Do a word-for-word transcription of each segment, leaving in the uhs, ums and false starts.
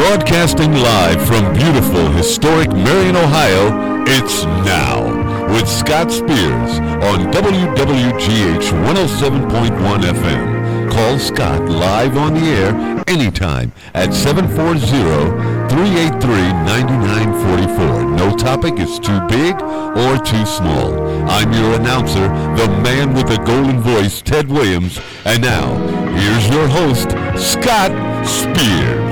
Broadcasting live from beautiful, historic Marion, Ohio, it's Now with Scott Spears on W W G H one oh seven point one F M. Call Scott live on the air anytime at seven four zero, three eight three, nine nine four four. No topic is too big or too small. I'm your announcer, the man with the golden voice, Ted Williams. And now, here's your host, Scott Spears.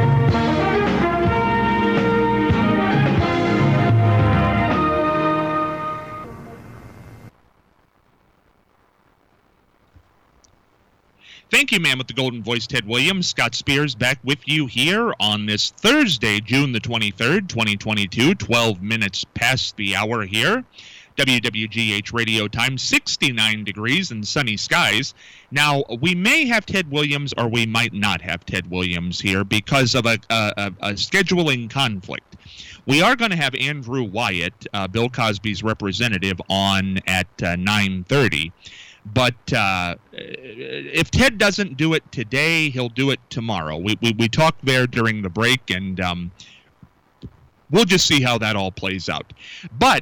Thank you, man with the golden voice, Ted Williams. Scott Spears back with you here on this Thursday, June the twenty-third, twenty twenty-two, twelve minutes past the hour here. W W G H radio time, sixty-nine degrees and sunny skies. Now, we may have Ted Williams or we might not have Ted Williams here because of a, a, a scheduling conflict. We are going to have Andrew Wyatt, uh, Bill Cosby's representative, on at uh, nine thirty. But uh, if Ted doesn't do it today, he'll do it tomorrow. We we, we talked there during the break, and um, we'll just see how that all plays out. But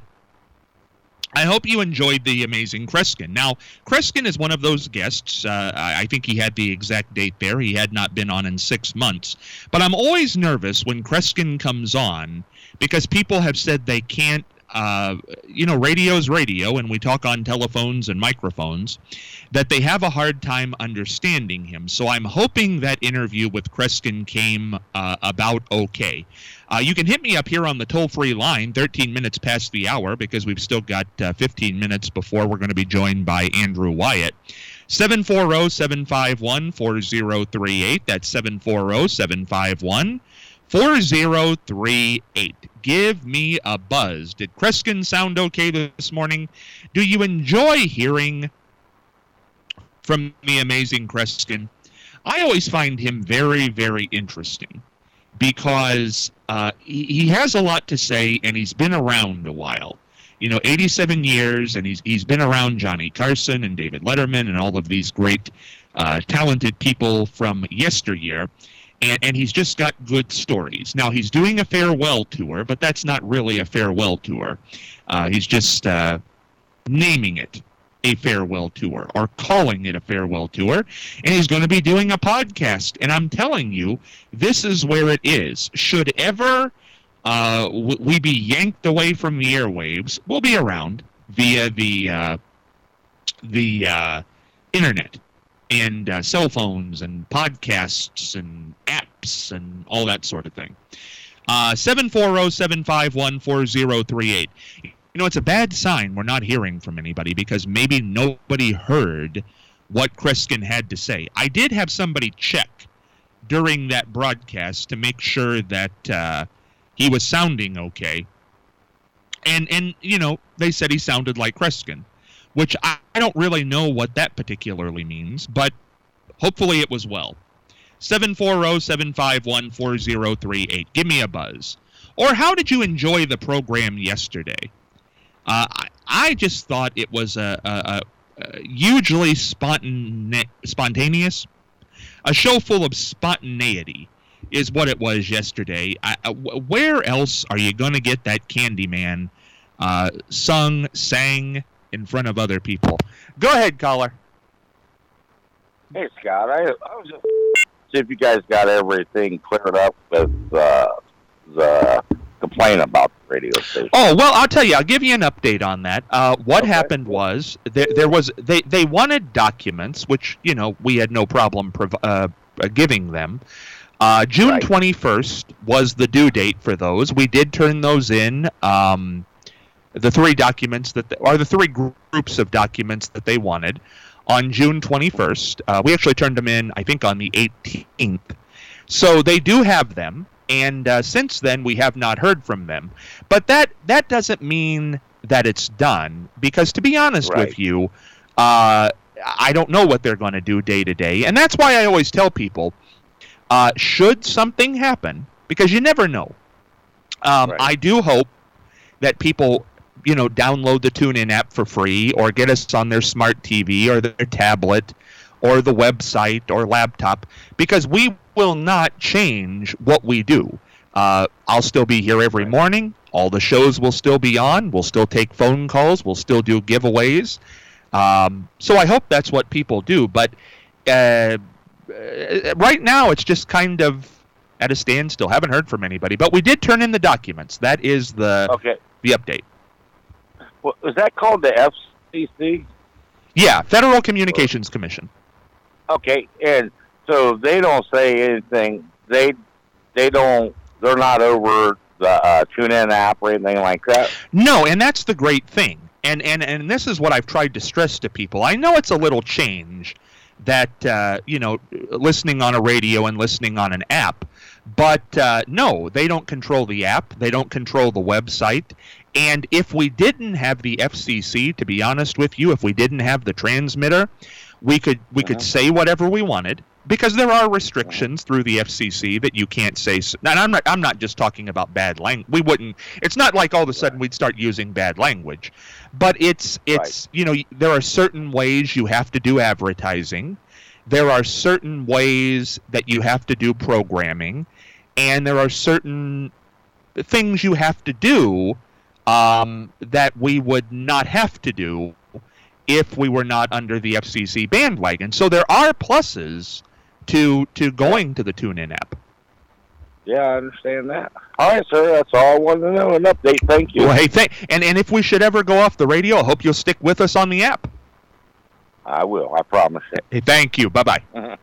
I hope you enjoyed the amazing Kreskin. Now, Kreskin is one of those guests. Uh, I think he had the exact date there. He had not been on in six months. But I'm always nervous when Kreskin comes on because people have said they can't. Uh, you know, radio's radio, and we talk on telephones and microphones, that they have a hard time understanding him. So I'm hoping that interview with Kreskin came uh, about okay. Uh, you can hit me up here on the toll-free line, thirteen minutes past the hour, because we've still got uh, fifteen minutes before we're going to be joined by Andrew Wyatt. seven four zero, seven five one, four zero three eight. That's seven four zero, seven five one, four zero three eight. Give me a buzz. Did Kreskin sound okay this morning? Do you enjoy hearing from the amazing Kreskin? I always find him very, very interesting because uh, he, he has a lot to say, and he's been around a while. You know, eighty-seven years, and he's he's been around Johnny Carson and David Letterman and all of these great, uh, talented people from yesteryear. And, and he's just got good stories. Now, he's doing a farewell tour, but that's not really a farewell tour. Uh, he's just uh, naming it a farewell tour or calling it a farewell tour. And he's going to be doing a podcast. And I'm telling you, this is where it is. Should ever uh, we be yanked away from the airwaves, we'll be around via the, uh, the uh, internet. And uh, cell phones and podcasts and apps and all that sort of thing. Uh, seven four zero, seven five one, four zero three eight. You know, it's a bad sign we're not hearing from anybody because maybe nobody heard what Kreskin had to say. I did have somebody check during that broadcast to make sure that uh, he was sounding okay. And, and, you know, they said he sounded like Kreskin, which I, I don't really know what that particularly means, but hopefully it was well. seven four zero, seven five one, four zero three eight. Give me a buzz. Or how did you enjoy the program yesterday? Uh, I, I just thought it was a, a, a hugely spontane- spontaneous. A show full of spontaneity is what it was yesterday. I, I, where else are you going to get that Candyman uh, sung, sang, in front of other people? Go ahead, caller. Hey, Scott. I, I was just see if you guys got everything cleared up with uh, the complaint about the radio station. Oh, well, I'll tell you. I'll give you an update on that. Uh, what okay. happened was there, there was they, they wanted documents, which, you know, we had no problem prov- uh, giving them. Uh, June right. twenty-first was the due date for those. We did turn those in. Um, the three documents that, they, or the three groups of documents that they wanted on June twenty-first. Uh, we actually turned them in, I think, on the eighteenth. So they do have them, and uh, since then we have not heard from them. But that, that doesn't mean that it's done, because to be honest right. with you, uh, I don't know what they're going to do day to day. And that's why I always tell people, uh, should something happen, because you never know. Um, right. I do hope that people, you know, download the TuneIn app for free or get us on their smart T V or their tablet or the website or laptop, because we will not change what we do. Uh, I'll still be here every morning. All the shows will still be on. We'll still take phone calls. We'll still do giveaways. Um, so I hope that's what people do. But uh, right now, it's just kind of at a standstill. Haven't heard from anybody. But we did turn in the documents. That is the okay. the update. Well, is that called the F C C? Yeah, Federal Communications Commission. Okay, and so they don't say anything. They they don't. They're not over the uh, TuneIn app or anything like that? No, and that's the great thing. And, and, and this is what I've tried to stress to people. I know it's a little change that, uh, you know, listening on a radio and listening on an app. But, uh, no, they don't control the app. They don't control the website. And if we didn't have the F C C, to be honest with you, if we didn't have the transmitter, we could we uh-huh. could say whatever we wanted. Because there are restrictions through the F C C that you can't say. And I'm not. I'm not just talking about bad language. We wouldn't. It's not like all of a sudden we'd start using bad language, but it's it's right. You know, there are certain ways you have to do advertising. There are certain ways that you have to do programming, and there are certain things you have to do um, that we would not have to do if we were not under the F C C bandwagon. So there are pluses to to going to the TuneIn app. Yeah, I understand that. All right, sir, that's all I wanted to know. An update, thank you. Well, hey, th- and, and if we should ever go off the radio, I hope you'll stick with us on the app. I will, I promise you. Hey, thank you, bye-bye. Uh-huh.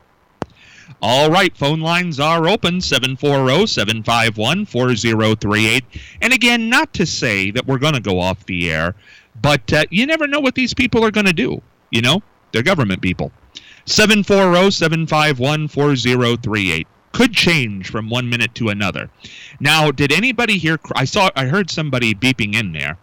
All right, phone lines are open, seven four zero, seven five one, four zero three eight. And again, not to say that we're going to go off the air, but uh, you never know what these people are going to do, you know? They're government people. seven four zero, seven five one, four zero three eight. Could change from one minute to another. Now, did anybody hear? I saw, I heard somebody beeping in there.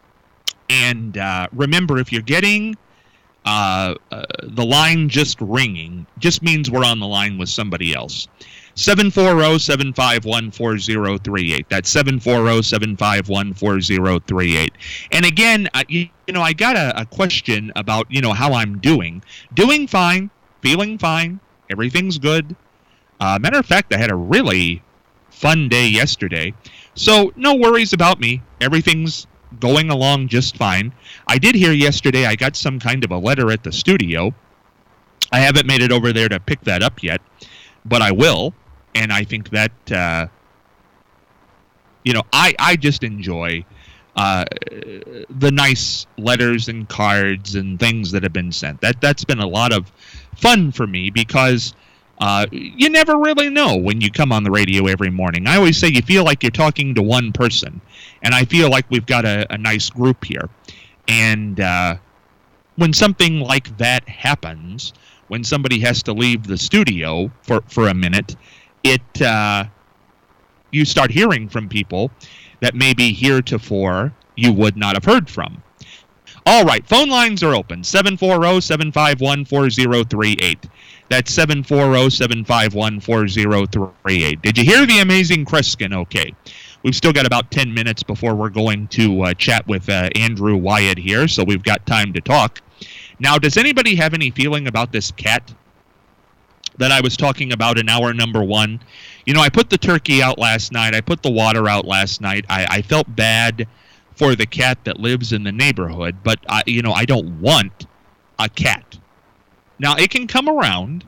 And uh, remember, if you're getting uh, uh, the line just ringing, just means we're on the line with somebody else. seven four zero, seven five one, four zero three eight. That's seven four zero, seven five one, four zero three eight. And again, uh, you, you know, I got a, a question about, you know, how I'm doing. Doing fine, feeling fine, everything's good. Uh, matter of fact, I had a really fun day yesterday. So no worries about me. Everything's going along just fine. I did hear yesterday I got some kind of a letter at the studio. I haven't made it over there to pick that up yet, but I will. And I think that, uh, you know, I, I just enjoy uh, the nice letters and cards and things that have been sent. That, that's been a lot of fun for me because uh, you never really know when you come on the radio every morning. I always say you feel like you're talking to one person. And I feel like we've got a, a nice group here. And uh, when something like that happens, when somebody has to leave the studio for, for a minute, it uh, you start hearing from people that maybe heretofore you would not have heard from. All right, phone lines are open, seven four zero, seven five one, four zero three eight. That's seven four zero, seven five one, four zero three eight. Did you hear the amazing Kreskin okay? We've still got about ten minutes before we're going to uh, chat with uh, Andrew Wyatt here, so we've got time to talk. Now, does anybody have any feeling about this cat that I was talking about in hour number one? You know, I put the turkey out last night. I put the water out last night. I, I felt bad for the cat that lives in the neighborhood, but, I, you know, I don't want a cat. Now, it can come around,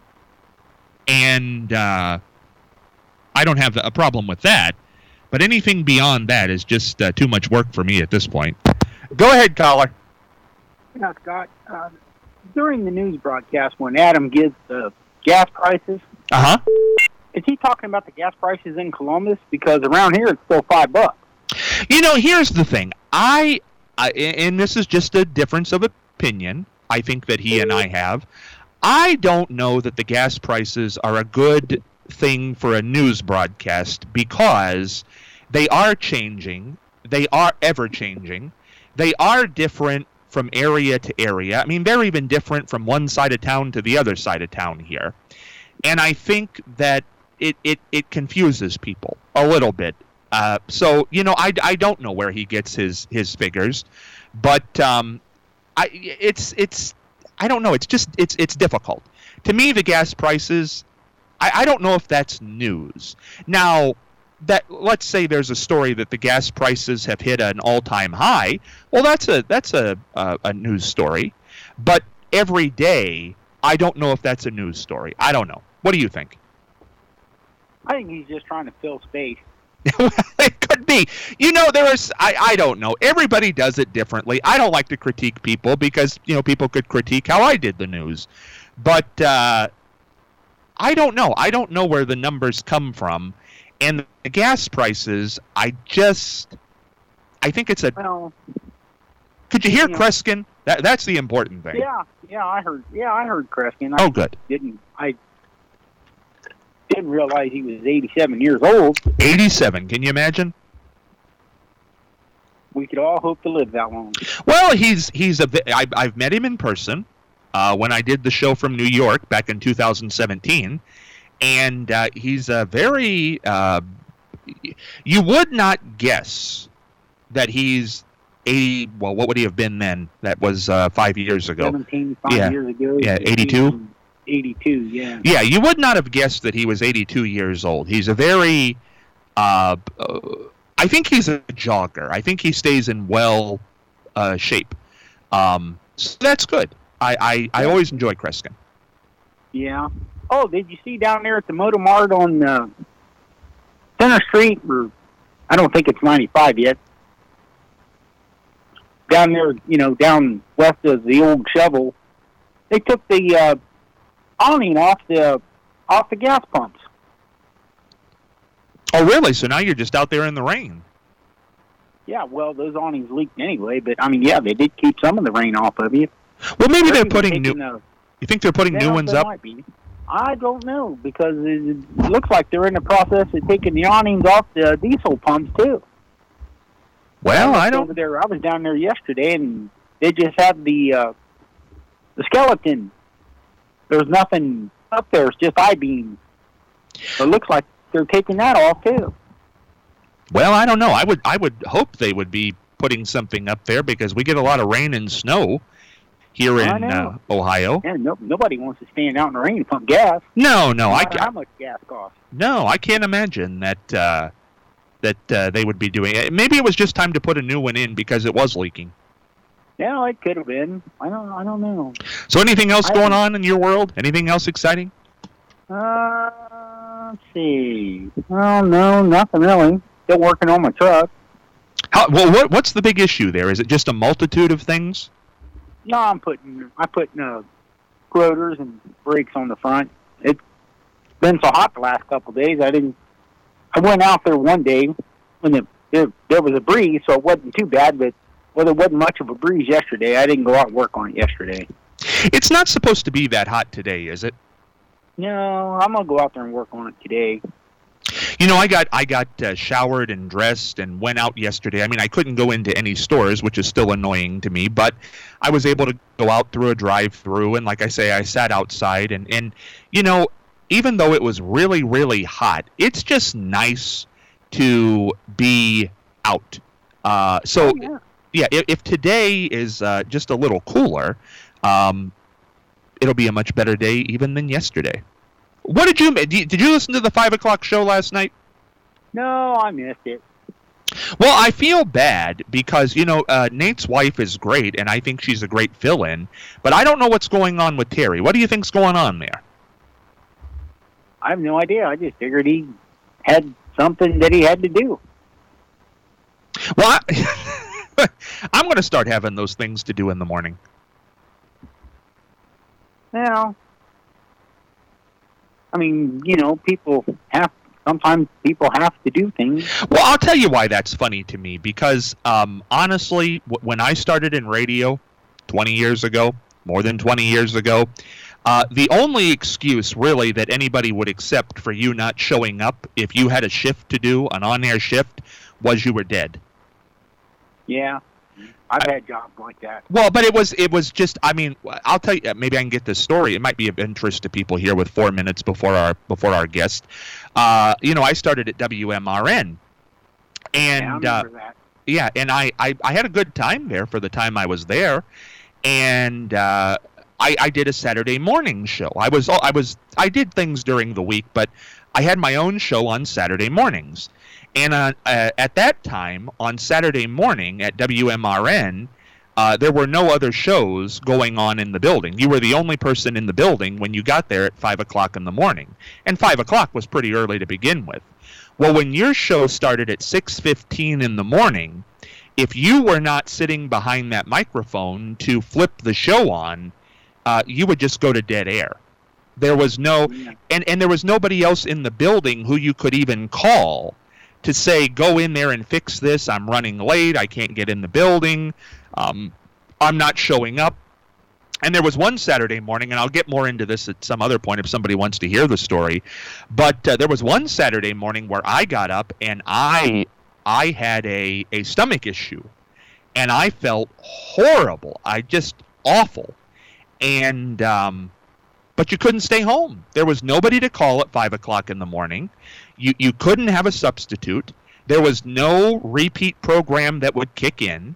and uh, I don't have a problem with that, but anything beyond that is just uh, too much work for me at this point. Go ahead, caller. Yeah, Scott, uh, during the news broadcast when Adam gives the gas prices, uh-huh. is he talking about the gas prices in Columbus? Because around here it's still five bucks. You know, here's the thing. I, I and this is just a difference of opinion, I think that he and I have. I don't know that the gas prices are a good thing for a news broadcast because they are changing. They are ever changing. They are different from area to area. I mean, they're even different from one side of town to the other side of town here. And I think that it, it, it confuses people a little bit. Uh, so, you know, I, I don't know where he gets his, his figures, but um, I it's it's I don't know. It's just it's it's difficult. To me, the gas prices, I, I don't know if that's news. Now, that let's say there's a story that the gas prices have hit an all-time high. Well, that's a that's a a, a news story. But every day, I don't know if that's a news story. I don't know. What do you think? I think he's just trying to fill space. It could be. You know, there is, I, I don't know. Everybody does it differently. I don't like to critique people because, you know, people could critique how I did the news. But uh, I don't know. I don't know where the numbers come from. And the gas prices, I just, I think it's a, Well, could you hear yeah. Kreskin? That, that's the important thing. yeah, yeah, I heard. Yeah, I heard Kreskin. I Oh, good. didn't. I didn't realize he was eighty-seven years old. eighty-seven. Can you imagine? We could all hope to live that long. Well, he's he's a. I, I've met him in person uh, when I did the show from New York back in two thousand seventeen, and uh, he's a very. Uh, you would not guess that he's eighty. Well, what would he have been then? That was uh, five years ago. Seventeen, five Yeah. years ago. Yeah, eighty-two? Eighty-two. Yeah. Yeah, you would not have guessed that he was eighty-two years old. He's a very. Uh, uh, I think he's a jogger. I think he stays in well uh, shape. Um, so that's good. I, I, I always enjoy Kreskin. Yeah. Oh, did you see down there at the Motor Mart on uh, Center Street? Or I don't think it's ninety-five yet. Down there, you know, down west of the old shovel, they took the uh, awning off the off the gas pumps. Oh, really? So now you're just out there in the rain. Yeah, well, those awnings leaked anyway, but I mean, yeah, they did keep some of the rain off of you. Well, maybe they're They're putting new. taking, uh, You think they're putting new Yeah, ones they up? might be. I don't know, because it looks like they're in the process of taking the awnings off the diesel pumps, too. Well, I was don't. Over there, I was down there yesterday, and they just had the uh, the skeleton. There's nothing up there. It's just I-beams. So it looks like they're taking that off, too. Well, I don't know. I would I would hope they would be putting something up there because we get a lot of rain and snow here I in know. uh, Ohio. And no, nobody wants to stand out in the rain and pump gas. No, no, no I matter how much gas costs. no, I can't imagine that uh, that uh, they would be doing it. Maybe it was just time to put a new one in because it was leaking. Yeah, it could have been. I don't. I don't know. So, anything else I- going on in your world? Anything else exciting? Uh, let's see. Well, no, nothing really. Still working on my truck. How, well, what, what's the big issue there? Is it just a multitude of things? No, I'm putting. I putting uh, rotors and brakes on the front. It's been so hot the last couple of days. I didn't. I went out there one day when the, there there was a breeze, so it wasn't too bad. But well, there wasn't much of a breeze yesterday. I didn't go out and work on it yesterday. It's not supposed to be that hot today, is it? No, I'm gonna go out there and work on it today. You know, I got I got uh, showered and dressed and went out yesterday. I mean, I couldn't go into any stores, which is still annoying to me, but I was able to go out through a drive-through, and like I say, I sat outside, and, and you know, even though it was really, really hot, it's just nice to be out. Uh, so, Oh, yeah. yeah, if, if today is uh, just a little cooler, um, it'll be a much better day even than yesterday. What did you did you listen to the five o'clock show last night? No, I missed it. Well, I feel bad because you know uh, Nate's wife is great, and I think she's a great fill-in. But I don't know what's going on with Terry. What do you think's going on there? I have no idea. I just figured he had something that he had to do. Well, I, I'm going to start having those things to do in the morning. Well, I mean, you know, people have, sometimes people have to do things. Well, I'll tell you why that's funny to me, because um, honestly, w- when I started in radio twenty years ago, more than twenty years ago, uh, the only excuse really that anybody would accept for you not showing up if you had a shift to do, an on-air shift, was you were dead. Yeah, I've had jobs like that. Well, but it was it was just, I mean, I'll tell you, maybe I can get this story. It might be of interest to people here with four minutes before our before our guest. Uh, you know, I started at W M R N, and yeah, I uh, remember that. yeah, and I, I, I had a good time there for the time I was there, and uh, I, I did a Saturday morning show. I was I was I did things during the week, but I had my own show on Saturday mornings. And uh, uh, at that time, on Saturday morning at W M R N, uh, there were no other shows going on in the building. You were the only person in the building when you got there at five o'clock in the morning. And five o'clock was pretty early to begin with. Well, when your show started at six fifteen in the morning, if you were not sitting behind that microphone to flip the show on, uh, you would just go to dead air. There was no, and, and there was nobody else in the building who you could even call to say, go in there and fix this. I'm running late. I can't get in the building. Um, I'm not showing up. And there was one Saturday morning, and I'll get more into this at some other point if somebody wants to hear the story. But uh, there was one Saturday morning where I got up and I I had a, a stomach issue. And I felt horrible. I just awful. And um, but you couldn't stay home. There was nobody to call at five o'clock in the morning. You you couldn't have a substitute. There was no repeat program that would kick in,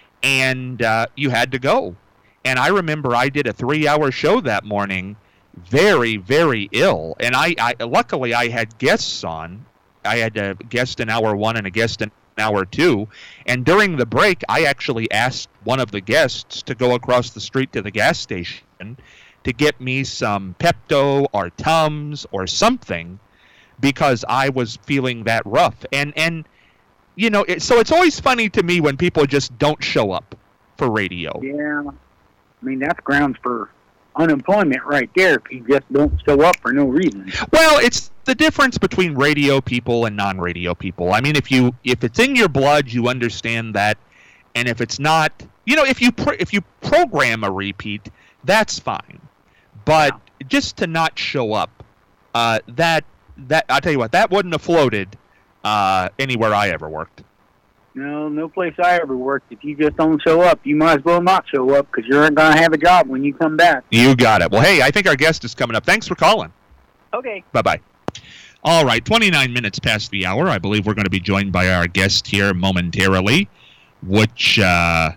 and uh, you had to go. And I remember I did a three-hour show that morning, very, very ill. And I, I luckily I had guests on. I had a guest in hour one and a guest in hour two. And during the break, I actually asked one of the guests to go across the street to the gas station to get me some Pepto or Tums or something, because I was feeling that rough. And, and you know, it, so it's always funny to me when people just don't show up for radio. Yeah. I mean, that's grounds for unemployment right there if you just don't show up for no reason. Well, it's the difference between radio people and non-radio people. I mean, if you if it's in your blood, you understand that. And if it's not, you know, if you pr- if you program a repeat, that's fine. But yeah. just to not show up, uh, that that I'll tell you what, that wouldn't have floated uh, anywhere I ever worked. No, no place I ever worked. If you just don't show up, you might as well not show up because you're going to have a job when you come back. You got it. Well, hey, I think our guest is coming up. Thanks for calling. Okay. Bye-bye. All right, twenty-nine minutes past the hour. I believe we're going to be joined by our guest here momentarily, which uh,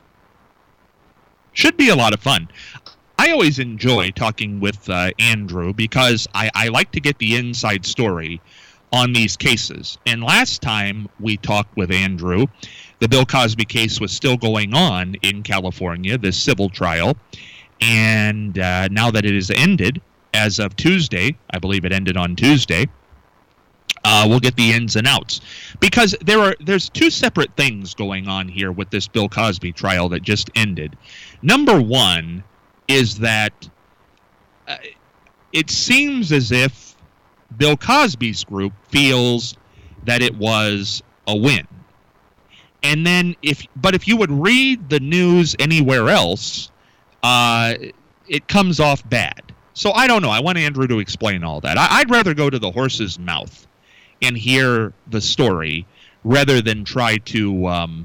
should be a lot of fun. I always enjoy talking with uh, Andrew because I, I like to get the inside story on these cases. And last time we talked with Andrew, the Bill Cosby case was still going on in California, this civil trial. And uh, now that it has ended, as of Tuesday, I believe it ended on Tuesday, uh, we'll get the ins and outs. Because there are there's two separate things going on here with this Bill Cosby trial that just ended. Number one is that uh, it seems as if Bill Cosby's group feels that it was a win. And then if but if you would read the news anywhere else, uh, it comes off bad. So I don't know. I want Andrew to explain all that. I, I'd rather go to the horse's mouth and hear the story rather than try to um,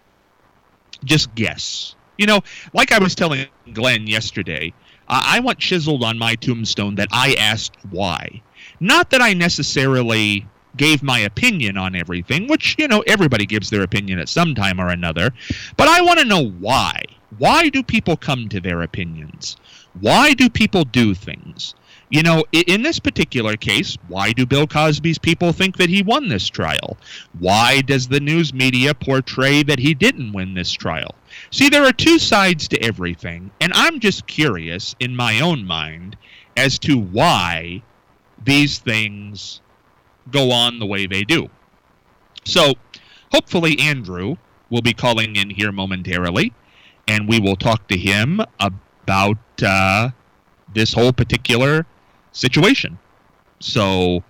just guess. You know, like I was telling Glenn yesterday, uh, I want chiseled on my tombstone that I asked why. Not that I necessarily gave my opinion on everything, which, you know, everybody gives their opinion at some time or another, but I want to know why. Why do people come to their opinions? Why do people do things? You know, in this particular case, why do Bill Cosby's people think that he won this trial? Why does the news media portray that he didn't win this trial? See, there are two sides to everything, and I'm just curious in my own mind as to why these things go on the way they do. So, hopefully Andrew will be calling in here momentarily, and we will talk to him about uh, this whole particular situation. So,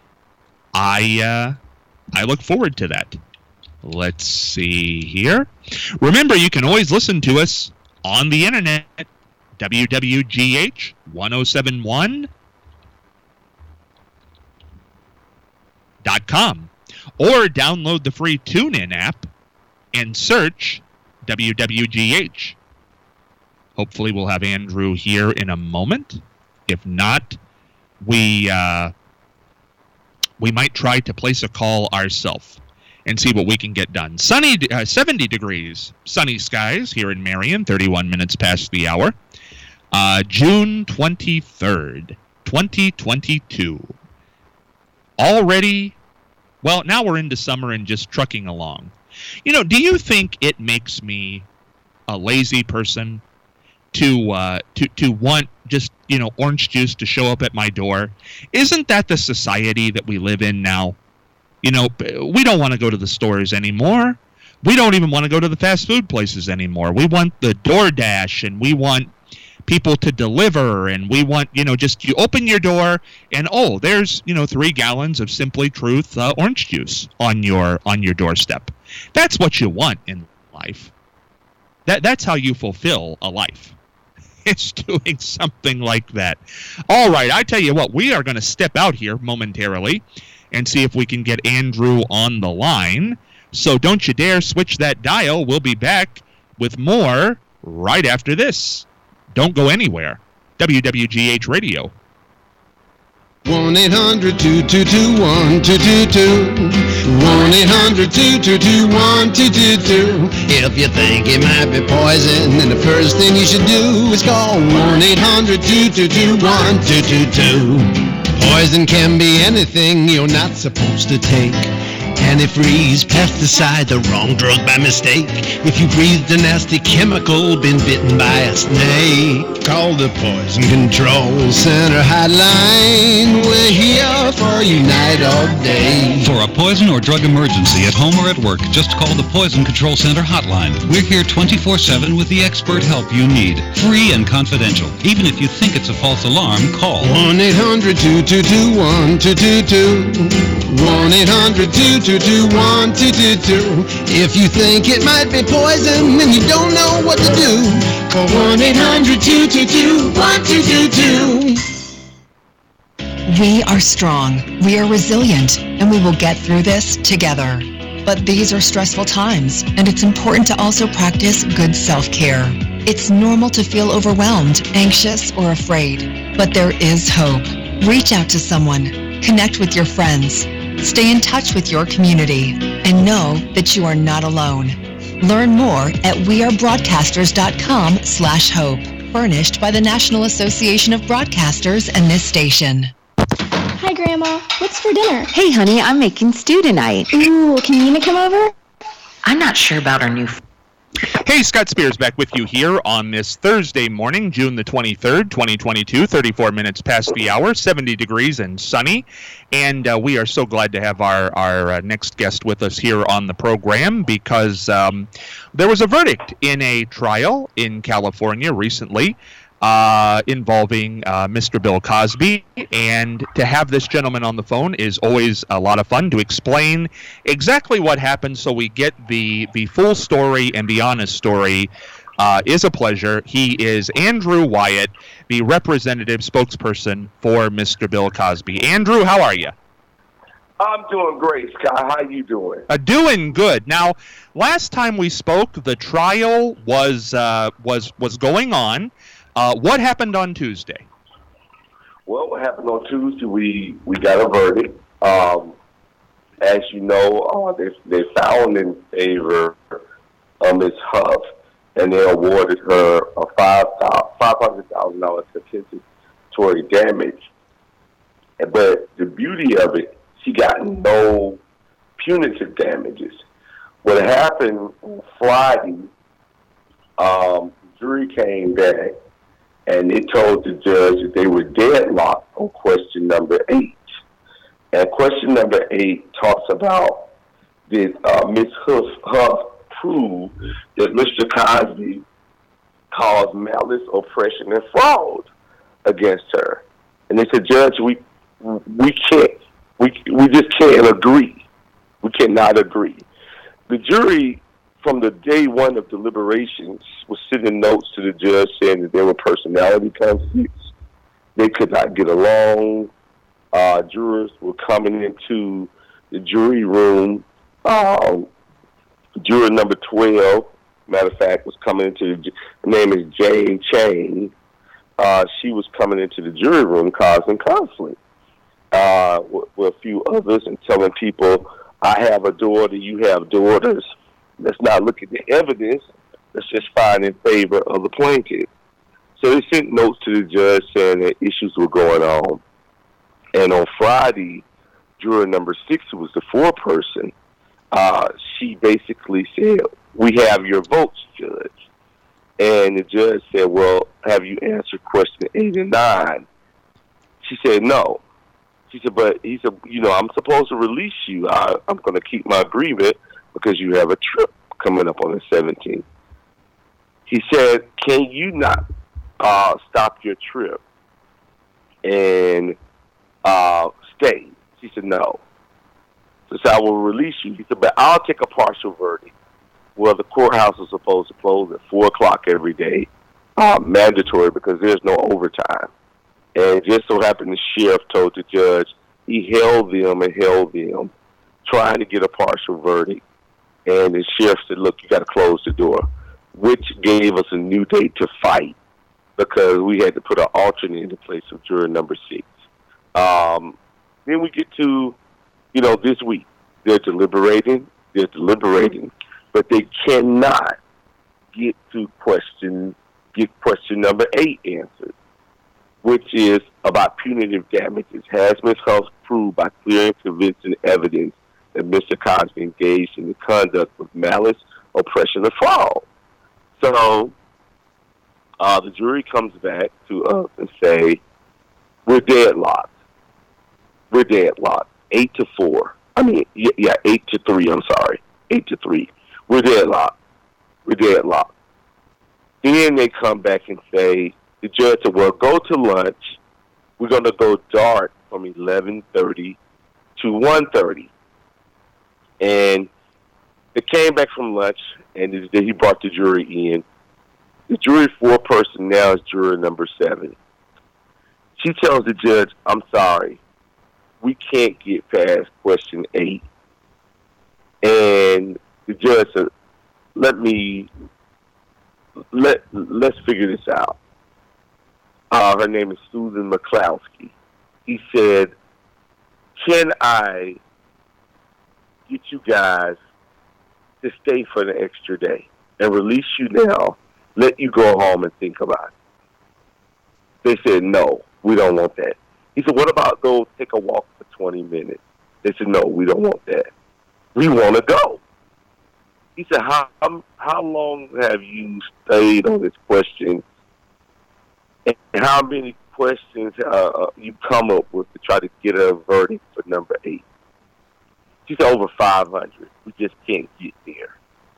I uh, I look forward to that. Let's see here. Remember, you can always listen to us on the internet, W W G H ten seventy-one dot com, or download the free TuneIn app and search W W G H. Hopefully we'll have Andrew here in a moment. If not, we uh, we might try to place a call ourselves and see what we can get done. Sunny, uh, seventy degrees, sunny skies here in Marion, thirty-one minutes past the hour. Uh, June twenty-third, twenty twenty-two. Already, well, now we're into summer and just trucking along. You know, do you think it makes me a lazy person to uh, to to want just, you know, orange juice to show up at my door? Isn't that the society that we live in now? You know, we don't want to go to the stores anymore. We don't even want to go to the fast food places anymore. We want the DoorDash, and we want people to deliver, and we want, you know, just you open your door and, oh, there's, you know, three gallons of Simply Truth uh, orange juice on your on your doorstep. That's what you want in life. That that's how you fulfill a life. It's doing something like that. All right, I tell you what, we are going to step out here momentarily and see if we can get Andrew on the line. So don't you dare switch that dial. We'll be back with more right after this. Don't go anywhere. W W G H Radio. one eight hundred two two two one two two two. one eight hundred two two two one two two two. If you think it might be poison, then the first thing you should do is call one eight hundred two two two one two two two. Poison can be anything you're not supposed to take. Antifreeze, pesticide, the wrong drug by mistake. If you breathed a nasty chemical, been bitten by a snake, call the Poison Control Center hotline. We're here for you night or day. For a poison or drug emergency at home or at work, just call the Poison Control Center hotline. We're here twenty-four seven with the expert help you need. Free and confidential. Even if you think it's a false alarm, call one eight hundred two two two one two two two. one eight hundred two two two one two two two. If you think it might be poison and you don't know what to do, call one eight hundred two two two one two two two. We are strong, we are resilient, and we will get through this together. But these are stressful times, and it's important to also practice good self-care. It's normal to feel overwhelmed, anxious, or afraid, but there is hope. Reach out to someone, connect with your friends, stay in touch with your community, and know that you are not alone. Learn more at wearebroadcasters.com slash hope. Furnished by the National Association of Broadcasters and this station. Hi, Grandma. What's for dinner? Hey, honey, I'm making stew tonight. Ooh, can Nina come over? I'm not sure about our new... Hey, Scott Spears back with you here on this Thursday morning, June the twenty-third, twenty twenty-two, thirty-four minutes past the hour, seventy degrees and sunny. And uh, we are so glad to have our, our uh, next guest with us here on the program because um, there was a verdict in a trial in California recently uh, involving uh, Mister Bill Cosby. And to have this gentleman on the phone is always a lot of fun to explain exactly what happened so we get the, the full story and the honest story. Uh, is a pleasure. He is Andrew Wyatt, the representative spokesperson for Mister Bill Cosby. Andrew, how are you? I'm doing great, Scott. How you doing? Uh, doing good. Now, last time we spoke, the trial was uh, was was going on. Uh, what happened on Tuesday? Well, what happened on Tuesday? We we got a verdict. Um, as you know, uh, they they found in favor of Miz Huff, and they awarded her a five five hundred thousand dollars compensatory damage. But the beauty of it, she got no punitive damages. What happened on Friday, um, the jury came back and they told the judge that they were deadlocked on question number eight. And question number eight talks about did uh, Miz Huff, Huff prove that Mister Cosby caused malice, oppression, and fraud against her. And they said, Judge, we we can't, we we just can't agree. We cannot agree. The jury, from the day one of deliberations, was sending notes to the judge saying that there were personality conflicts. They could not get along. Uh, jurors were coming into the jury room. Um, juror number twelve, matter of fact, was coming into the, her name is Jane Chang. Uh, she was coming into the jury room causing conflict uh, with, with a few others and telling people, I have a daughter, you have daughters. Let's not look at the evidence. Let's just find in favor of the plaintiff. So they sent notes to the judge saying that issues were going on. And on Friday, juror number six, who was the foreperson, uh, she basically said, "We have your votes, Judge." And the judge said, "Well, have you answered question eight and nine?" She said, "No." She said, "But," he said, "you know, I'm supposed to release you. I, I'm going to keep my agreement because you have a trip coming up on the seventeenth. He said, "Can you not uh, stop your trip and uh, stay?" She said, "No." So I will release you. He said, "But I'll take a partial verdict." Well, the courthouse is supposed to close at four o'clock every day, uh, mandatory because there's no overtime. And just so happened the sheriff told the judge he held them and held them, trying to get a partial verdict. And the sheriff said, "Look, you got to close the door," which gave us a new date to fight because we had to put an alternate in the place of juror number six. Um, then we get to, you know, this week. They're deliberating, they're deliberating, but they cannot get to question, get question number eight answered, which is about punitive damages. Has Miz Huff proved by clear and convincing evidence that Mister Cosby engaged in the conduct with malice, oppression, or fraud? So uh, the jury comes back to us and say, we're deadlocked. We're deadlocked. Eight to four. I mean, yeah, yeah, eight to three. I'm sorry. Eight to three. We're deadlocked. We're deadlocked. Then they come back and say, the judge said, well, go to lunch. We're going to go dark from eleven thirty to one thirty. And they came back from lunch, and he brought the jury in. The jury four-person now is juror number seven. She tells the judge, I'm sorry, we can't get past question eight. And the judge said, let me, let, let's figure this out. Uh, her name is Susan McCloskey. He said, can I get you guys to stay for the extra day and release you now, let you go home and think about it? They said, no, we don't want that. He said, what about go take a walk for twenty minutes? They said, no, we don't want that. We want to go. He said, how, how long have you stayed on this question? And how many questions uh, you come up with to try to get a verdict for number eight? She said, over five hundred. We just can't get there.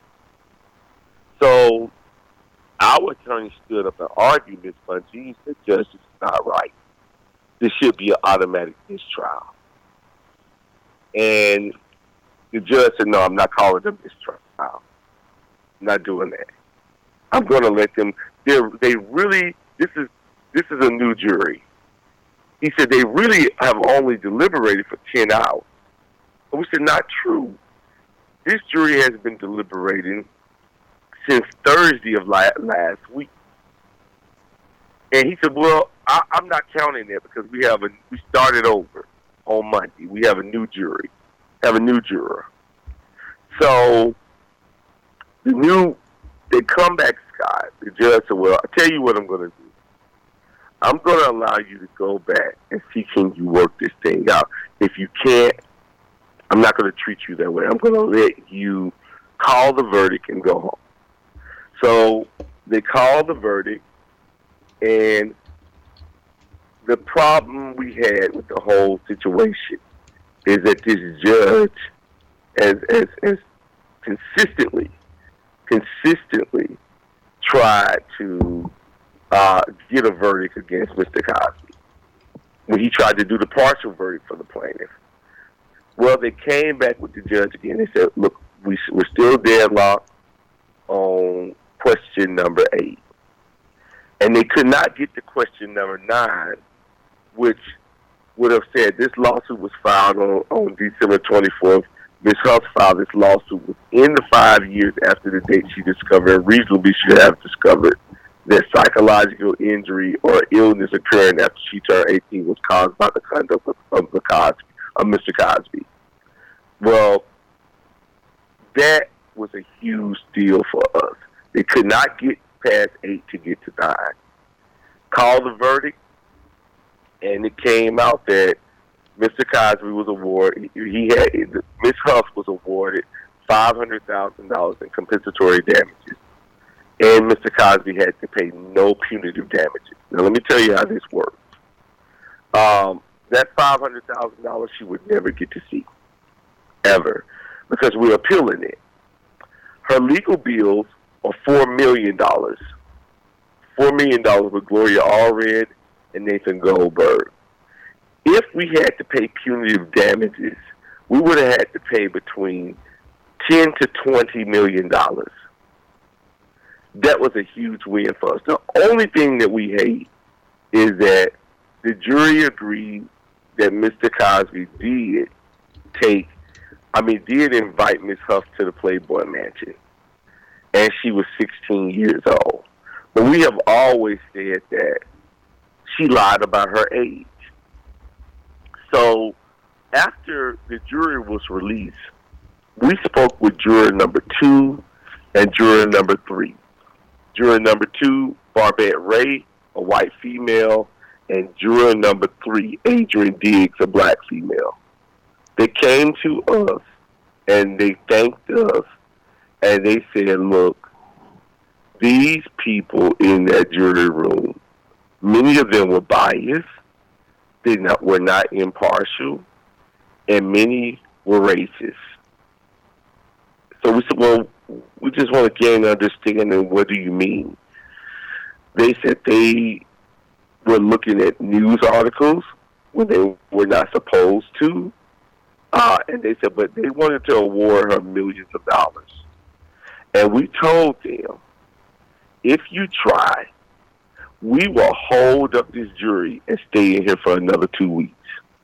So our attorney stood up and argued, Miz Bungie, said, Judge, this is not right. This should be an automatic mistrial. And the judge said, no, I'm not calling them mistrial. I'm not doing that. I'm going to let them, they're, they really, this is this is a new jury. He said they really have only deliberated for ten hours. And we said, not true. This jury has been deliberating since Thursday of last week. And he said, well, I, I'm not counting that because we have a, we started over on Monday. We have a new jury, have a new juror. So the new, they come back, Scott. The judge said, well, I'll tell you what I'm going to do. I'm going to allow you to go back and see can you work this thing out. If you can't, I'm not going to treat you that way. I'm going to let you call the verdict and go home. So they called the verdict, and the problem we had with the whole situation is that this judge has, has, has consistently, consistently tried to uh, get a verdict against Mister Cosby when he tried to do the partial verdict for the plaintiff. Well, they came back with the judge again. They said, look, we, we're still deadlocked on question number eight. And they could not get to question number nine, which would have said this lawsuit was filed on, on December twenty-fourth. Miz Huff filed this lawsuit within the five years after the date she discovered, and reasonably should have discovered that psychological injury or illness occurring after she turned eighteen was caused by the conduct of, of, the Cosby, of Mister Cosby. Well, that was a huge deal for us. They could not get past eight to get to nine. called the verdict, and it came out that Mister Cosby was awarded, he had, Miss Huff was awarded five hundred thousand dollars in compensatory damages. And Mister Cosby had to pay no punitive damages. Now, let me tell you how this works. Um, that five hundred thousand dollars she would never get to see, ever, because we're appealing it. Her legal bills are four million dollars. four million dollars with Gloria Allred and Nathan Goldberg. If we had to pay punitive damages, we would have had to pay between ten to twenty million dollars. That was a huge win for us. The only thing that we hate is that the jury agreed that Mister Cosby did take, I mean, did invite Miss Huff to the Playboy Mansion, and she was sixteen years old. But we have always said that she lied about her age. So after the jury was released, we spoke with juror number two and juror number three. Juror number two, Barbette Ray, a white female, and juror number three, Adrian Diggs, a black female. They came to us and they thanked us, and they said, look, these people in that jury room, many of them were biased, they not, were not impartial, and many were racist. So we said, well, we just want to gain understanding, what do you mean? They said they were looking at news articles when they were not supposed to. Uh, and they said, but they wanted to award her millions of dollars. And we told them, if you try, we will hold up this jury and stay in here for another two weeks.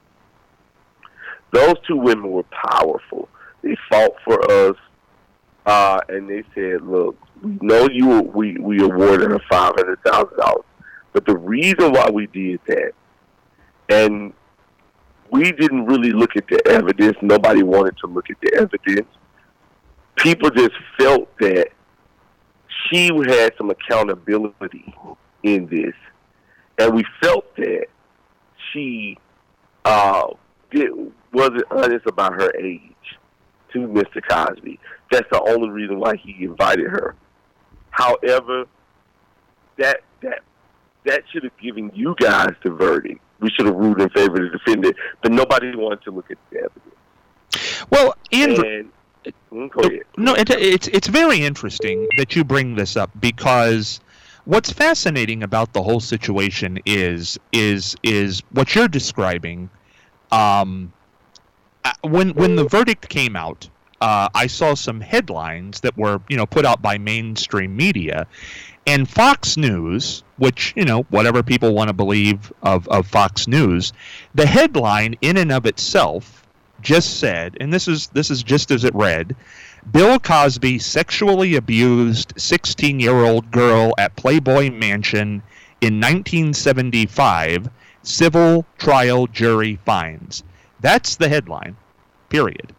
Those two women were powerful. They fought for us, uh, and they said, look, we know you, we, we awarded her five hundred thousand dollars. But the reason why we did that, and we didn't really look at the evidence. Nobody wanted to look at the evidence. People just felt that she had some accountability in this. And we felt that she uh, did, wasn't honest about her age to Mister Cosby. That's the only reason why he invited her. However, that that that should have given you guys the verdict. We should have ruled in favor of the defendant, but nobody wanted to look at the evidence. Well, Andrew, and, mm, go ahead. no, it, it's it's very interesting that you bring this up, because what's fascinating about the whole situation is is is what you're describing. Um, when when the verdict came out, uh, I saw some headlines that were you know put out by mainstream media. And Fox News, which, you know, whatever people want to believe of, of Fox News, the headline in and of itself just said, and this is this is just as it read, Bill Cosby sexually abused sixteen-year-old girl at Playboy Mansion in nineteen seventy-five, civil trial jury finds. That's the headline, period.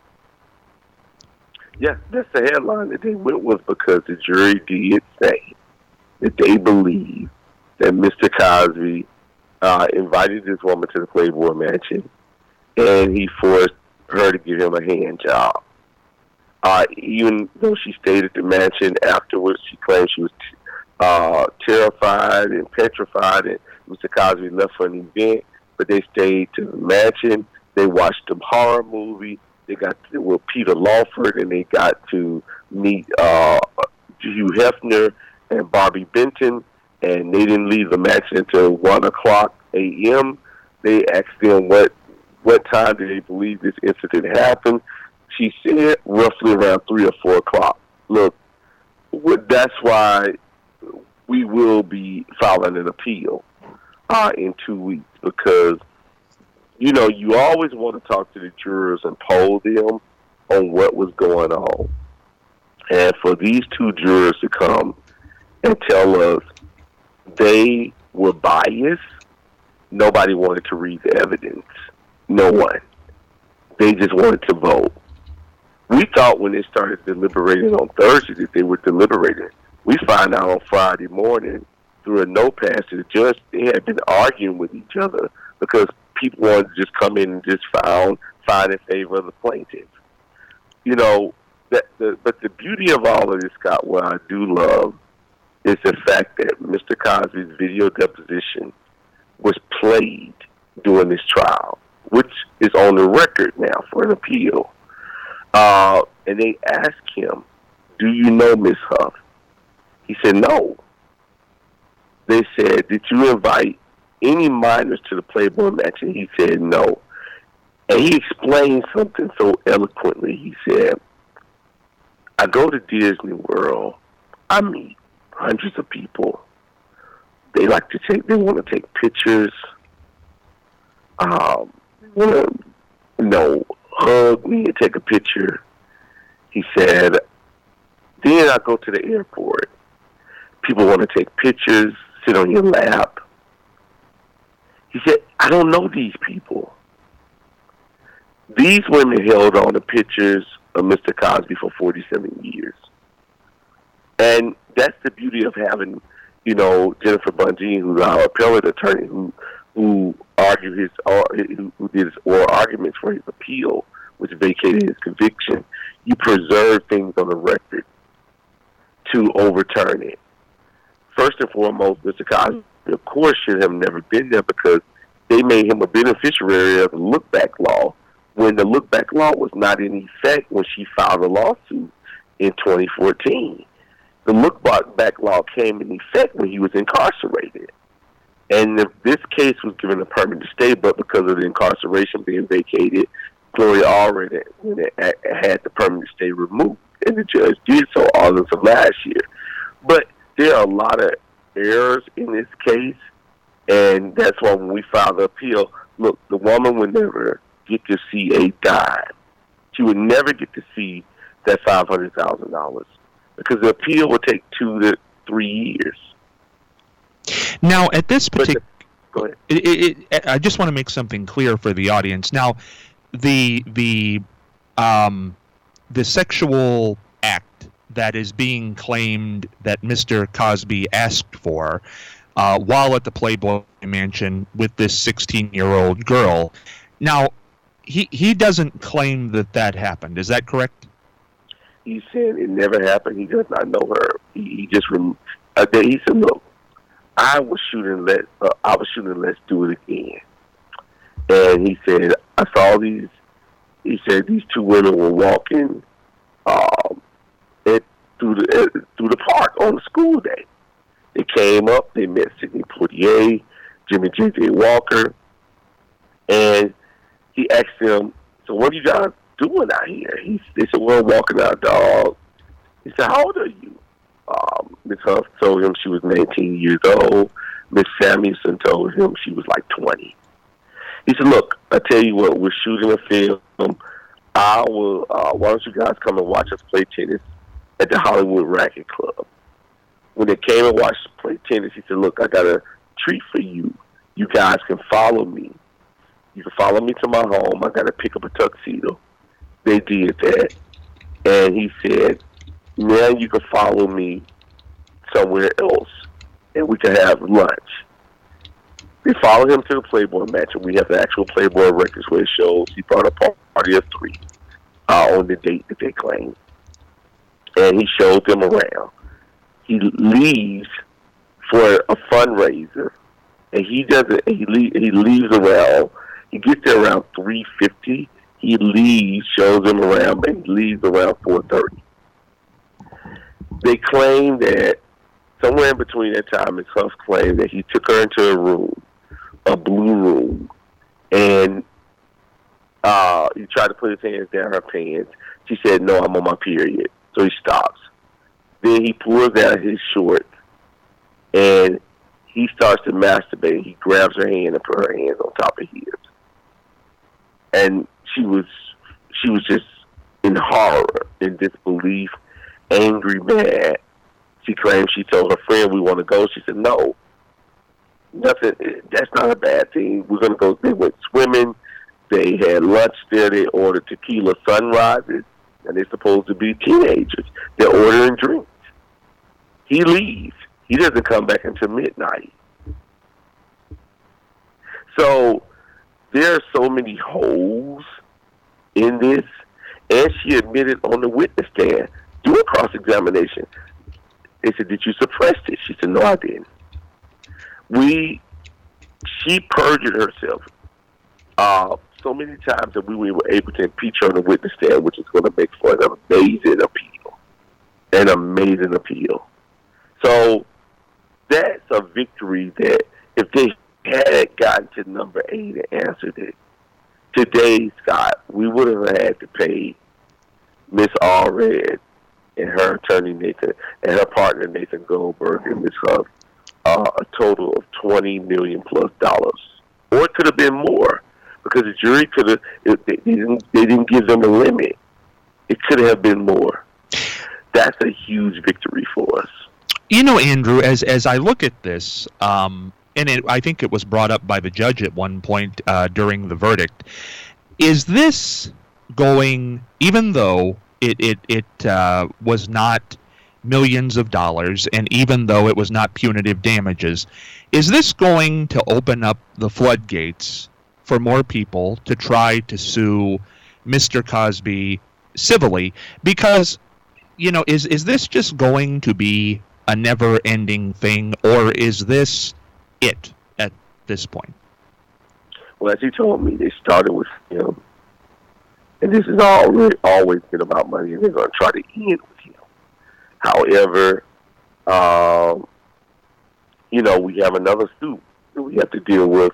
Yes, that's the headline that they went with, because the jury did say that they believe that Mister Cosby uh, invited this woman to the Playboy Mansion, and he forced her to give him a hand job. Uh, even though she stayed at the mansion afterwards, she claimed she was uh, terrified and petrified, and Mister Cosby left for an event, but they stayed to the mansion. They watched a horror movie. They got to, with Peter Lawford, and they got to meet uh, Hugh Hefner and Bobby Benton, and they didn't leave the mansion until one o'clock a.m. They asked them what what time did they believe this incident happened. She said roughly around three or four o'clock. Look, that's why we will be filing an appeal uh, in two weeks, because you know, you always want to talk to the jurors and poll them on what was going on. And for these two jurors to come and tell us they were biased, nobody wanted to read the evidence. No one. They just wanted to vote. We thought when they started deliberating on Thursday that they were deliberating. We find out on Friday morning through a notepad to the judge. They had been arguing with each other because people wanted to just come in and just found, find in favor of the plaintiff. You know, that the, but the beauty of all of this, Scott, what I do love, is the fact that Mister Cosby's video deposition was played during this trial, which is on the record now for an appeal. Uh, and they asked him, do you know Miz Huff? He said, no. They said, did you invite any minors to the Playboy Mansion? He said, no. And he explained something so eloquently. He said, I go to Disney World. I meet hundreds of people. They like to take, they want to take pictures. Um, they want to, you know, hug me and take a picture. He said, then I go to the airport. People want to take pictures, sit on your lap. He said, I don't know these people. These women held on to pictures of Mister Cosby for forty-seven years. And that's the beauty of having, you know, Jennifer Bungie, who's our appellate attorney, who who argued his, or, who did his oral arguments for his appeal, which vacated his conviction. You preserve things on the record to overturn it. First and foremost, Mister Cosby, of course, should have never been there because they made him a beneficiary of the look-back law when the look-back law was not in effect when she filed a lawsuit in twenty fourteen. The look-back law came in effect when he was incarcerated. And if this case was given a permanent stay, but because of the incarceration being vacated, Gloria already had the permanent stay removed, and the judge did so August of last year. But there are a lot of errors in this case, and that's why when we filed the appeal, look, the woman would never get to see a dime. She would never get to see that five hundred thousand dollars because the appeal would take two to three years. Now, at this particular, it, it, it, I just want to make something clear for the audience. Now, the the um, the sexual act that is being claimed that Mister Cosby asked for uh, while at the Playboy Mansion with this sixteen-year-old girl. Now, he he doesn't claim that that happened. Is that correct? He said it never happened. He does not know her. He, he just rem- uh, he said, "Look, I was shooting. Let uh, I was shooting. Let's do it again." And he said, "I saw these." He said these two women were walking um, it, through the uh, through the park on a school day. They came up. They met Sidney Poitier, Jimmy J J Walker, and he asked them, "So what are you guys doing out here?" He, they said, "We're walking our dog." He said, "How old are you?" Um, Miz Huff told him she was nineteen years old. Miss Samuelson told him she was like twenty. He said, "Look, I tell you what, we're shooting a film. I will. Uh, why don't you guys come and watch us play tennis at the Hollywood Racquet Club?" When they came and watched us play tennis, he said, "Look, I got a treat for you. You guys can follow me. You can follow me to my home. I got to pick up a tuxedo." They did that. And he said, "Now you can follow me somewhere else, and we can have lunch." They followed him to the Playboy Mansion. We have the actual Playboy records where it shows he brought a party of three uh, on the date that they claimed. And he showed them around. He leaves for a fundraiser, and he doesn't. He le- he leaves around. He gets there around three fifty. He leaves, shows them around, and he leaves around four thirty. They claim that somewhere in between that time, Miz Huff claimed that he took her into a room, a blue room, and uh, he tried to put his hands down her pants. She said, "No, I'm on my period." So he stops. Then he pulls out his shorts, and he starts to masturbate. He grabs her hand and put her hands on top of his. And she was, she was just in horror, in disbelief, angry, mad. She claimed she told her friend, "We want to go." She said, "No, nothing. That's not a bad thing. We're gonna go." They went swimming. They had lunch there. They ordered tequila sunrises, and they're supposed to be teenagers. They're ordering drinks. He leaves. He He doesn't come back until midnight. So there are so many holes in this, and she admitted on the witness stand, doing cross-examination. They said, did you suppress it? She said, no, I didn't. We, she perjured herself uh, so many times that we were able to impeach her on the witness stand, which is going to make for an amazing appeal. An amazing appeal. So that's a victory that if they had gotten to number eight and answered it, today, Scott, we would have had to pay Miss Allred and her attorney Nathan and her partner Nathan Goldberg and Miss Huff uh, a total of twenty million plus dollars, or it could have been more because the jury could have. They didn't. They didn't give them a limit. It could have been more. That's a huge victory for us. You know, Andrew, as as I look at this, um, and it, I think it was brought up by the judge at one point uh, during the verdict, is this going, even though it it, it uh, was not millions of dollars, and even though it was not punitive damages, is this going to open up the floodgates for more people to try to sue Mister Cosby civilly? Because, you know, is is this just going to be a never-ending thing, or is this it at this point? Well, as he told me, they started with him, and this is all really always been about money, and they're going to try to end with him. However, um, you know, we have another suit that we have to deal with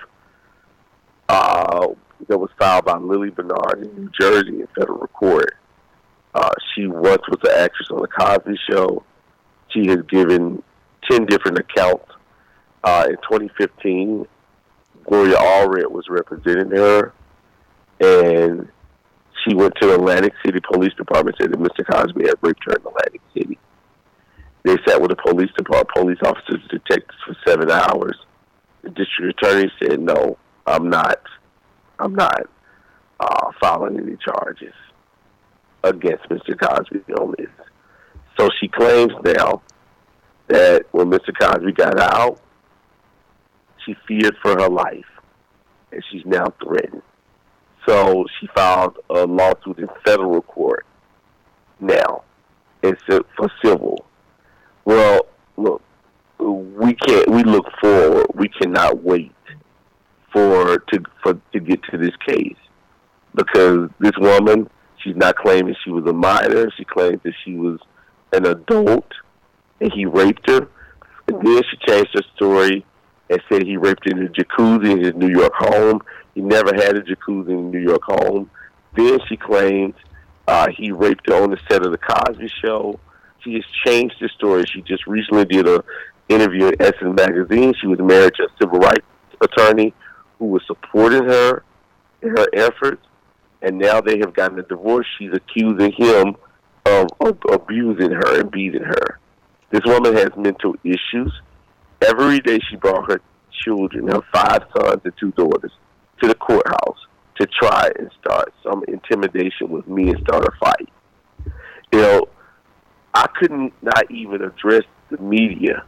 uh, that was filed by Lily Bernard in New Jersey in federal court. Uh, she once was an actress on The Cosby Show. She has given ten different accounts. Uh, in twenty fifteen, Gloria Allred was representing her, and she went to the Atlantic City Police Department and said that Mister Cosby had raped her in Atlantic City. They sat with the police department, police officers, detectives for seven hours. The district attorney said, "No, I'm not. I'm not uh, filing any charges against Mister Cosby on this." So she claims now that when Mister Cosby got out, she feared for her life, and she's now threatened. So she filed a lawsuit in federal court now, it's for civil. Well, look, we can't. We look forward. We cannot wait for to for to get to this case because this woman, she's not claiming she was a minor. She claims that she was an adult and he raped her. And then she changed her story and said he raped her in a jacuzzi in his New York home. He never had a jacuzzi in New York home. Then she claims uh, he raped her on the set of The Cosby Show. She has changed the story. She just recently did an interview in Essence Magazine. She was married to a civil rights attorney who was supporting her in her efforts, and now they have gotten a divorce. She's accusing him of, of abusing her and beating her. This woman has mental issues. Every day she brought her children, her five sons and two daughters, to the courthouse to try and start some intimidation with me and start a fight. You know, I couldn't not even address the media.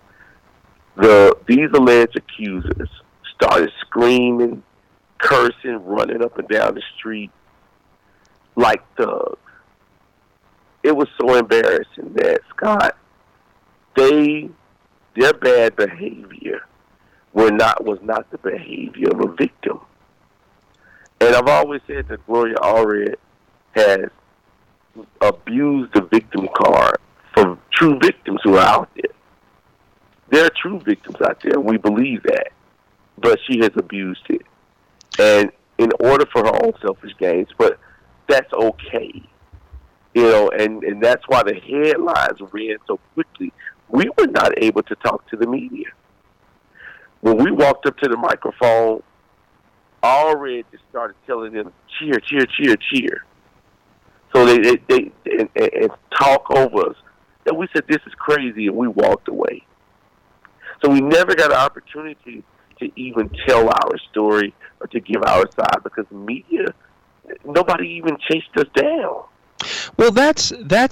The these alleged accusers started screaming, cursing, running up and down the street like thugs. It was so embarrassing that, Scott, they their bad behavior were not was not the behavior of a victim. And I've always said that Gloria Allred has abused the victim card for true victims who are out there. There are true victims out there, we believe that. But she has abused it. And in order for her own selfish gains, but that's okay. You know, and, and that's why the headlines ran so quickly. We were not able to talk to the media. When we walked up to the microphone, Allred just started telling them, cheer, cheer, cheer, cheer. So they, they, they and, and talk over us. And we said, this is crazy, and we walked away. So we never got an opportunity to even tell our story or to give our side because media, nobody even chased us down. Well, that's that's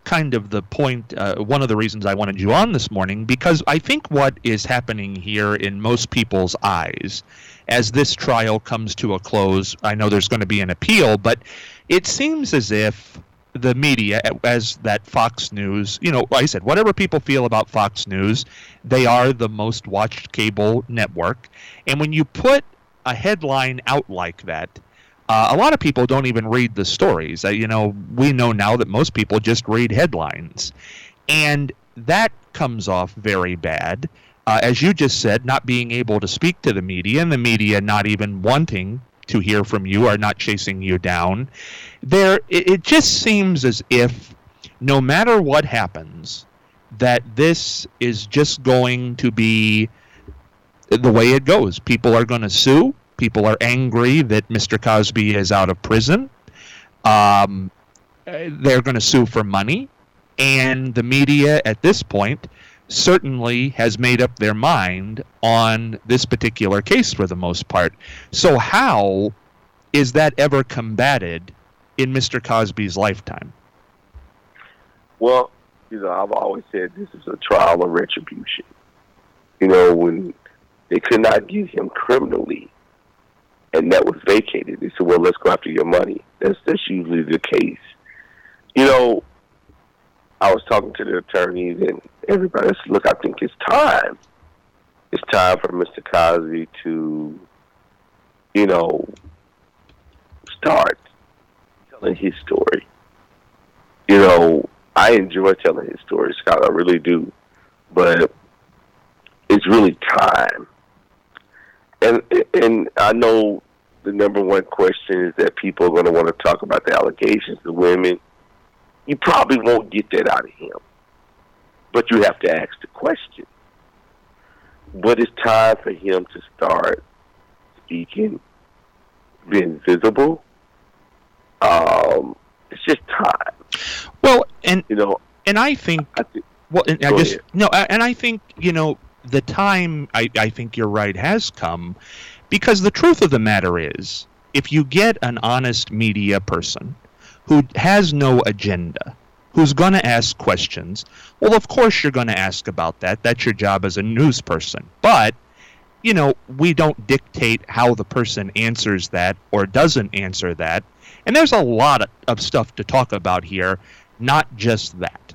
kind of the point, uh, one of the reasons I wanted you on this morning, because I think what is happening here in most people's eyes as this trial comes to a close, I know there's going to be an appeal, but it seems as if the media, as that Fox News, you know, like I said, whatever people feel about Fox News, they are the most watched cable network. And when you put a headline out like that, Uh, a lot of people don't even read the stories. Uh, you know, we know now that most people just read headlines. And that comes off very bad. Uh, as you just said, not being able to speak to the media, and the media not even wanting to hear from you or not chasing you down. There, it, it just seems as if no matter what happens, that this is just going to be the way it goes. People are going to sue. People are angry that Mister Cosby is out of prison. Um, they're going to sue for money. And the media at this point certainly has made up their mind on this particular case for the most part. So how is that ever combated in Mister Cosby's lifetime? Well, you know, I've always said this is a trial of retribution. You know, when they could not get him criminally, and that was vacated, they said, well, let's go after your money. That's that's usually the case. You know, I was talking to the attorneys, and everybody said, look, I think it's time. It's time for Mister Cosby to, you know, start telling his story. You know, I enjoy telling his story, Scott, I really do. But it's really time. And and I know the number one question is that people are going to want to talk about the allegations of women. You probably won't get that out of him. But you have to ask the question. But it's time for him to start speaking, being visible. Um, it's just time. Well, and you know, and I think, I think well, and I go just ahead. no, and I think you know the time. I I think you're right has come, because the truth of the matter is, if you get an honest media person who has no agenda, who's going to ask questions, well, of course you're going to ask about that. That's your job as a news person. But, you know, we don't dictate how the person answers that or doesn't answer that. And there's a lot of, of stuff to talk about here, not just that.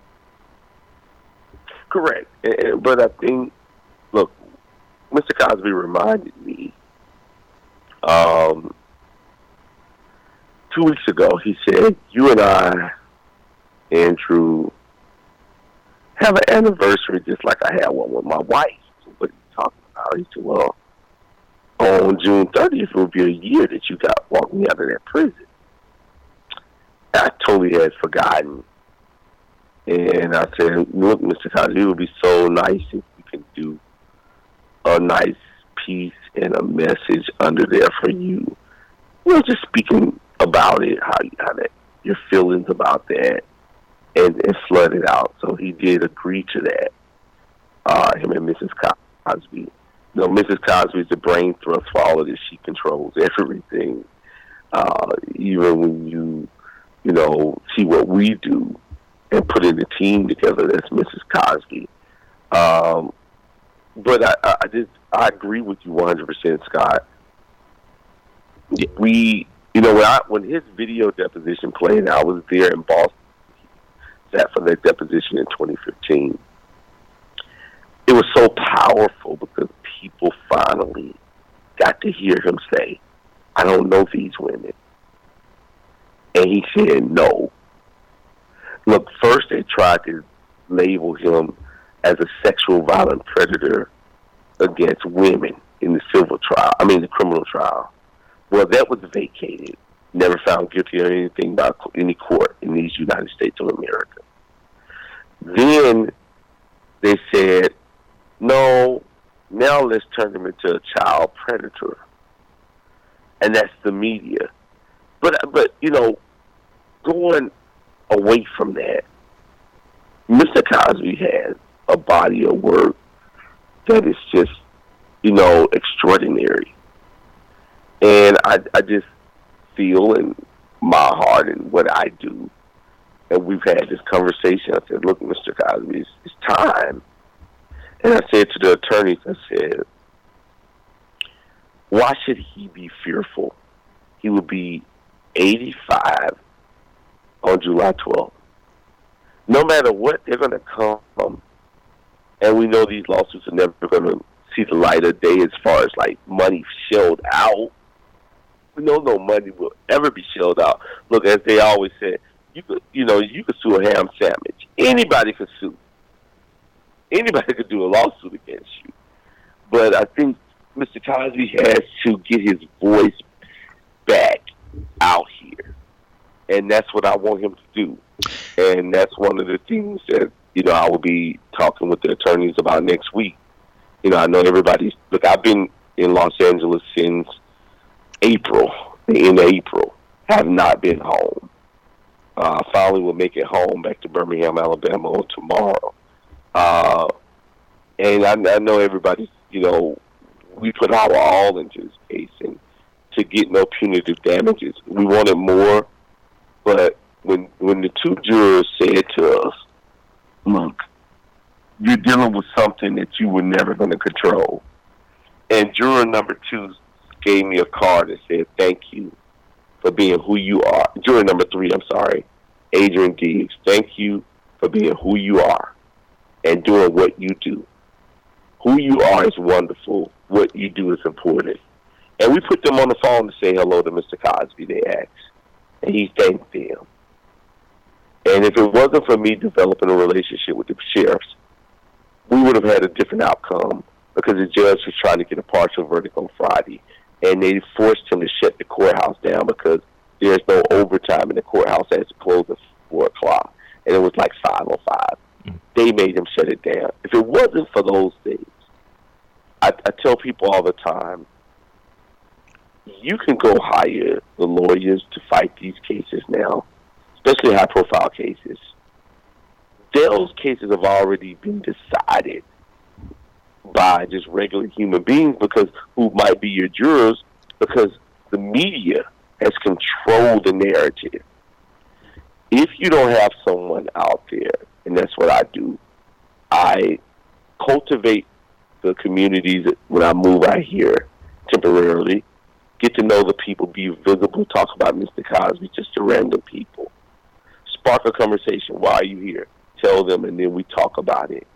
Correct. But I think, look, Mister Cosby reminded me, um, two weeks ago, he said, you and I, Andrew, have an anniversary just like I had one with my wife. What are you talking about? He said, well, on June thirtieth, it will be a year that you got walked me out of that prison. I totally had forgotten. And I said, look, Mister Cosby, it would be so nice if we can do a nice piece and a message under there for you. You know, just speaking about it, how, how that, your feelings about that, and, and flood it out. So he did agree to that, uh, him and Missus Cosby. You know, Missus Cosby is the brain thrust for all of this. She controls everything. Uh, even when you, you know, see what we do and put in the team together, that's Missus Cosby. Um, but I, I just, I agree with you one hundred percent, Scott. We, you know, when, I, when his video deposition played, I was there in Boston, sat for that deposition in twenty fifteen. It was so powerful because people finally got to hear him say, I don't know these women. And he said no. Look, first they tried to label him as a sexual violent predator against women in the civil trial, I mean the criminal trial. Well, that was vacated. Never found guilty of anything by any court in these United States of America. Then they said, no, now let's turn him into a child predator. And that's the media. But, but you know, going away from that, Mister Cosby has a body of work that is just, you know, extraordinary. And I, I just feel in my heart and what I do and we've had this conversation. I said, look, Mister Cosby, it's, it's time. And I said to the attorneys, I said, why should he be fearful? He will be eighty-five on July twelfth. No matter what, they're going to come. And we know these lawsuits are never going to see the light of day as far as, like, money shelled out. We know no money will ever be shelled out. Look, as they always said, you could, you know, you could sue a ham sandwich. Anybody could sue. Anybody could do a lawsuit against you. But I think Mister Cosby has to get his voice back out here. And that's what I want him to do. And that's one of the things that, you know, I will be talking with the attorneys about next week. You know, I know everybody's, look, I've been in Los Angeles since April, in April, have not been home. Uh, finally will make it home back to Birmingham, Alabama on tomorrow. Uh, and I, I know everybody, you know, we put our all into this case and to get no punitive damages. We wanted more, but when when the two jurors said to us, look, you're dealing with something that you were never going to control. And juror number two gave me a card and said, thank you for being who you are. Juror number three, I'm sorry, Adrian Diggs, thank you for being who you are and doing what you do. Who you are is wonderful. What you do is important. And we put them on the phone to say hello to Mister Cosby, they asked. And he thanked them. And if it wasn't for me developing a relationship with the sheriffs, we would have had a different outcome because the judge was trying to get a partial verdict on Friday. And they forced him to shut the courthouse down because there's no overtime in the courthouse as it closed at four o'clock. And it was like five oh five. Mm. They made him shut it down. If it wasn't for those things, I, I tell people all the time, you can go hire the lawyers to fight these cases now, especially high-profile cases. Those cases have already been decided by just regular human beings because who might be your jurors because the media has controlled the narrative. If you don't have someone out there, and that's what I do, I cultivate the communities when I move out here temporarily, get to know the people, be visible, talk about Mister Cosby, just to random people. Spark a conversation. Why are you here? Tell them, and then we talk about it.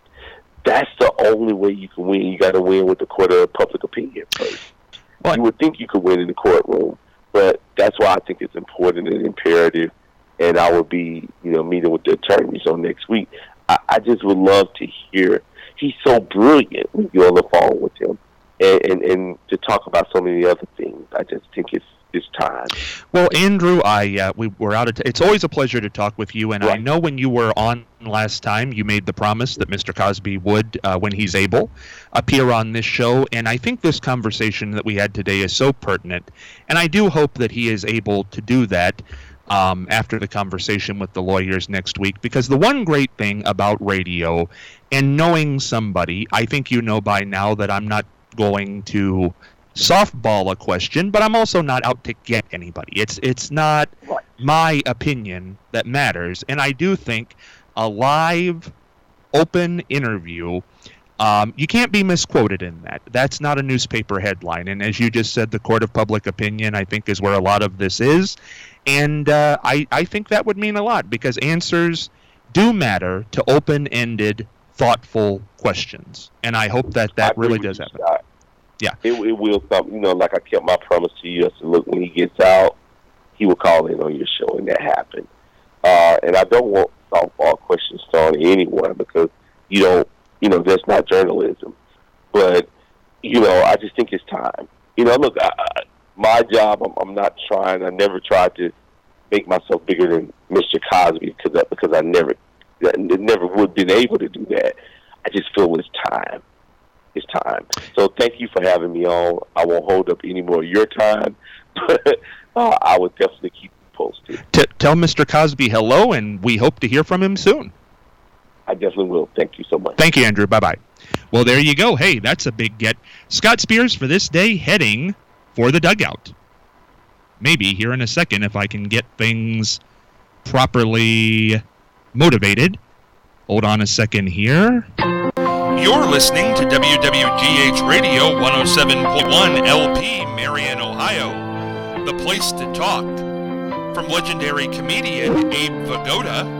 That's the only way you can win. You got to win with the court of public opinion first. What? You would think you could win in the courtroom, but that's why I think it's important and imperative. And I will be, you know, meeting with the attorneys on next week. I, I just would love to hear. He's so brilliant when you're on the phone with him, and, and, and to talk about so many other things. I just think it's it's time. Well, Andrew, I uh, we were out of. T- it's always a pleasure to talk with you, and right. I know when you were on last time, you made the promise that Mister Cosby would, uh, when he's able, appear on this show. And I think this conversation that we had today is so pertinent, and I do hope that he is able to do that. Um, after the conversation with the lawyers next week, because the one great thing about radio and knowing somebody, I think you know by now that I'm not going to softball a question, but I'm also not out to get anybody. It's it's not my opinion that matters, and I do think a live, open interview, um, you can't be misquoted in that. That's not a newspaper headline, and as you just said, the court of public opinion, I think, is where a lot of this is. And uh, I, I think that would mean a lot because answers do matter to open-ended, thoughtful questions. And I hope that that really does happen. Scott. Yeah. It, it will come. You know, like I kept my promise to you. I said, look, when he gets out, he will call in on your show, and that happened. Uh, and I don't want softball questions thrown at anyone because, you don't, you know, that's not journalism. But, you know, I just think it's time. You know, look, I, I my job, I'm, I'm not trying, I never tried to make myself bigger than Mister Cosby because I, because I never, I never would have been able to do that. I just feel it's time. It's time. So thank you for having me on. I won't hold up any more of your time, but uh, I would definitely keep you posted. T- tell Mister Cosby hello, and we hope to hear from him soon. I definitely will. Thank you so much. Thank you, Andrew. Bye-bye. Well, there you go. Hey, that's a big get. Scott Spears for this day heading for the dugout. Maybe here in a second if I can get things properly motivated. Hold on a second here. You're listening to W W G H Radio one oh seven point one L P, Marion, Ohio. The place to talk. From legendary comedian Abe Vigoda